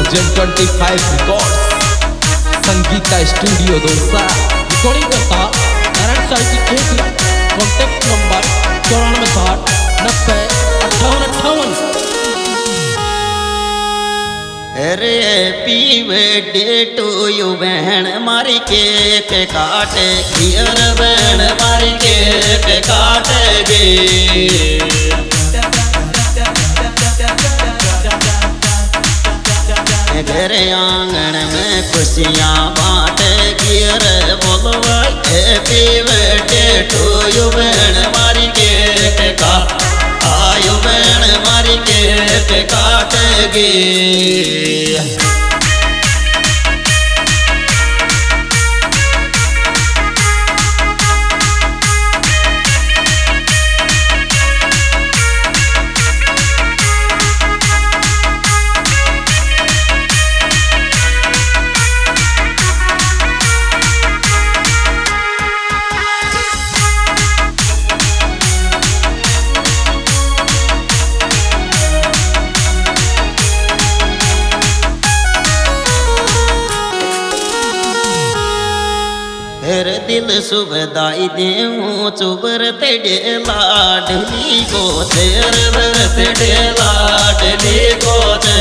2025 records Sangeeta studio Dausa recording करता Narayan sir की 1 lakh contact number 9460905858। अरे पीवे टू यू बहन मारी केक काटे गियर बहन मारी केक काटेगी। घर आंगन में खुशियाँ बांटेगी। अरे बोलो भाई हैप्पी बर्थडे टू यू बहन मारी केक का आयु बहन मारी केक काटेगी। हर दिल सुबदाई देऊँ चुबर तेरे लाडली को तेर तेरे लाडली को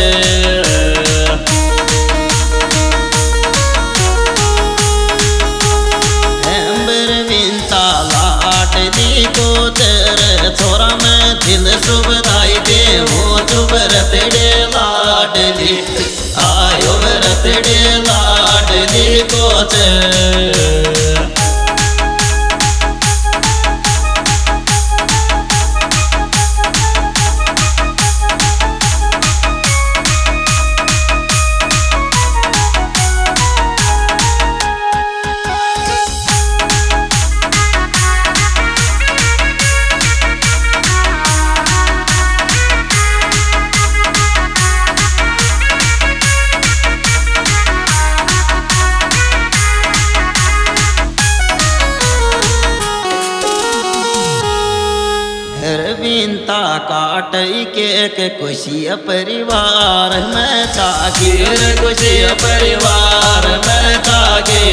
एम्बर विंता लाडली को तेरे छोरा में दिल सुबदाई देऊँ चुबर तेरे लाडली आयो बर तेरे लाडली को विंता काटई के खुशी परिवार में जागे खुशी परिवार में जागे।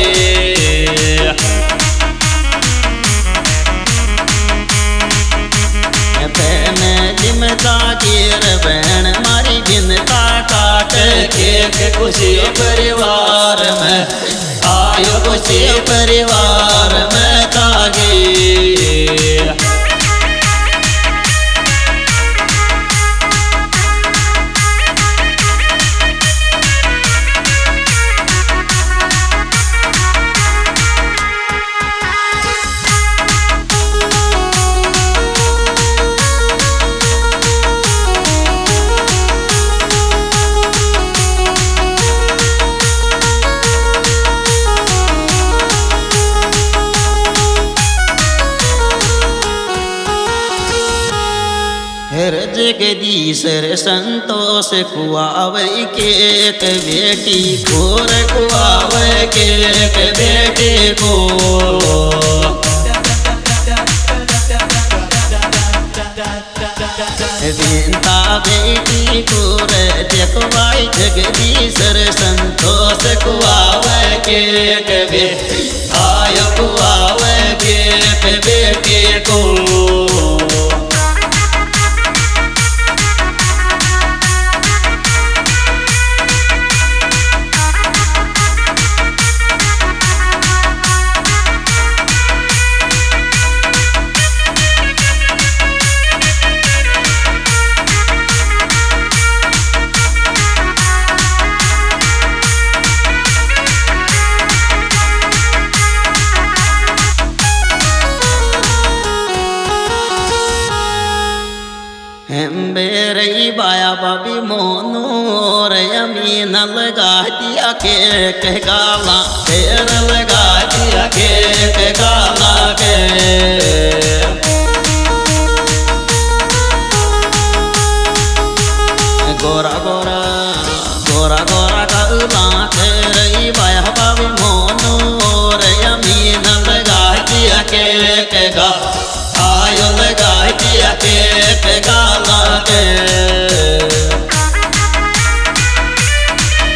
बहन जिम जागीर बहन मारी विंता काट के खुशी परिवार में आयो खुशी परिवार में जागे। हर जगदीशर संतोष कुआवै केक बेटी खोर कुआवै केक बेटी को विंता बेटी कोर देखवाई जगदीशर संतोष कुआवै केक बेटी आयो कुआवै केक बेटी को। बेरई बाया बाबी मोनू यमीन लगा दिया केक गाला फेर लगा दिया केक गाला के। गोरा गोरा गोरा गोरा गाला तेरई बाया बाबी मोनू यमीन लगा दिया केक गा आयो लगा दिया केक गाला के।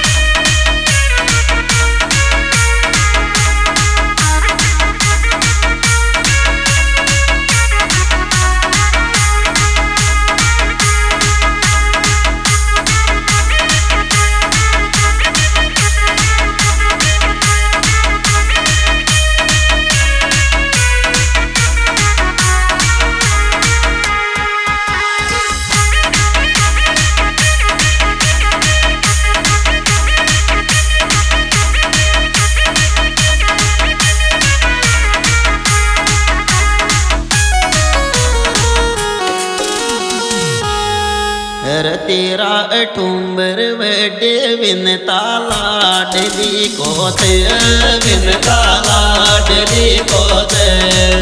तेरा ठुमर बड़े विनता लाडली को ते विनता लाडली को ते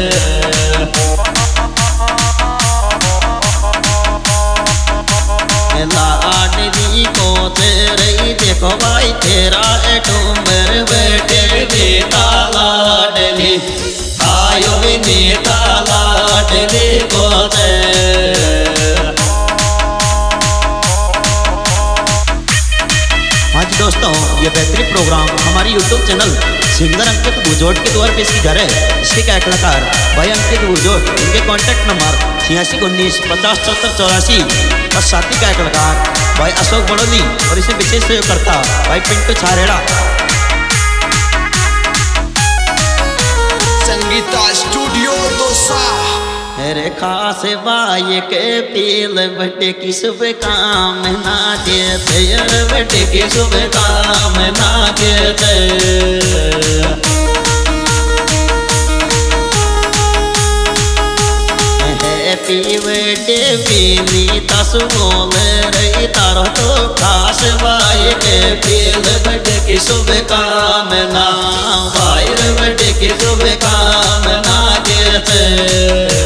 लाडली को तेरे देखो भाई तेरा ठुमर बड़े विनता लाडली आयो विनता लाडली को ते। दोस्तों ये बेहतरीन प्रोग्राम हमारी YouTube channel singer Ankit Bhujot के द्वारा पेश की जा रहा है। इसके क्या कलाकार भाई अंकित भुजोट, इनके कॉन्टैक्ट नंबर 8619507484 और साथी क्या कलाकार भाई अशोक बड़ोली और इसे विशेष सहयोगकर्ता भाई पिंटू छारेड़ा। संगीता स्टूडियो दोसा। अरे खास भाई के पील बटे की शुभ काम ना देते बटे की शुभ काम ना देते हैप्पी बर्थडे बीनी तस बोल रही तारो तो खास भाई के पील बटे की शुभ काम ना भाई बटे की शुभ काम ना देते।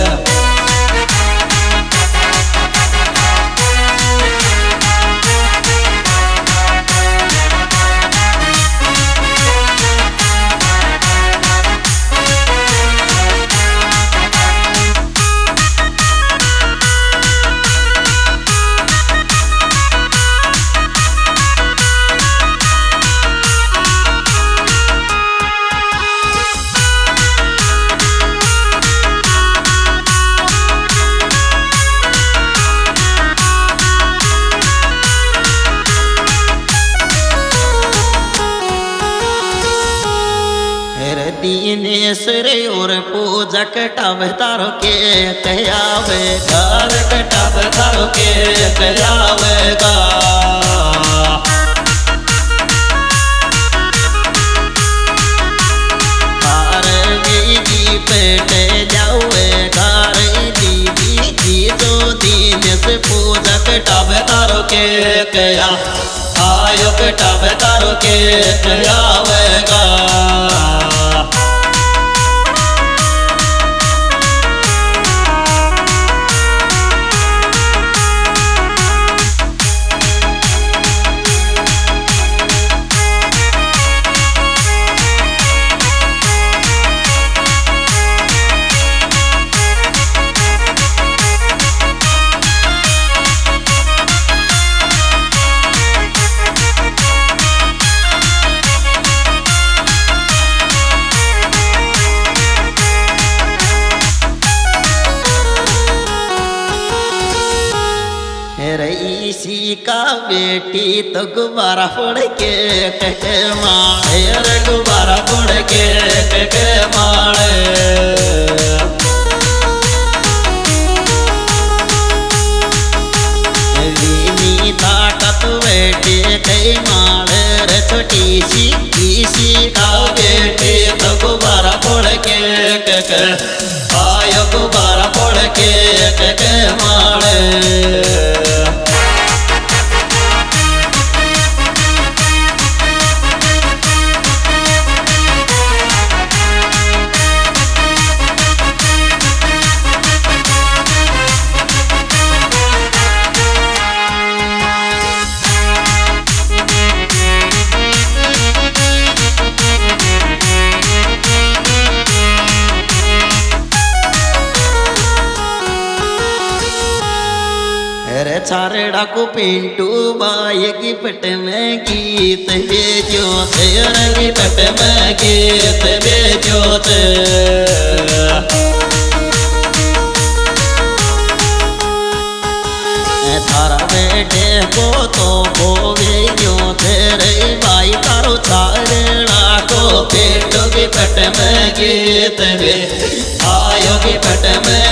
दीनेश्वर और पूजा कटाव तारो के कयावे घर कटाव तारो के कयावेगा दीदी पेटे जाओगा दीदी जी जो दीनेश पूजा कटाव तारो के कया आयो कटाव तारो के कयावेगा। रईसी का बेटी तो गुब्बारा फोड़ के कके मारे रे गुब्बारा फोड़ के कके मारे वीनी ताकत बेटी कई मारे रे छोटी सी का बेटी तो गुब्बारा फोड़ के कके आयो गुब्बारा फोड़ के कके मारे। छारेड़ा को पिंटू बाई गिफ्ट में गीत भेजो तेरा गिफ्ट में गीत भेजो थारा बेटे को तो वो भेजो तेरे भाई तारो छारेड़ा को पिंटू गिफ्ट में गीत आयो गिफ्ट में